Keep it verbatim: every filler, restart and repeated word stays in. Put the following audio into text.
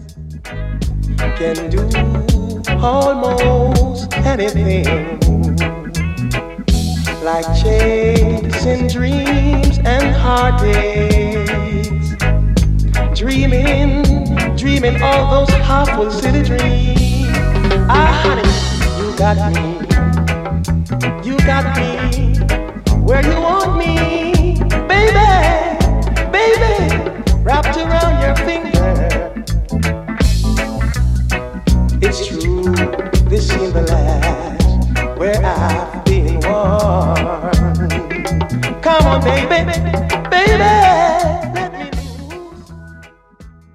can do almost anything, like chasing dreams and heartaches, dreaming, dreaming all those half-full city dreams. Ah, honey, you got me, you got me where you want me, baby, baby, wrapped around your finger. It's true, this ain't the last where I've been warm. Come on, baby, baby.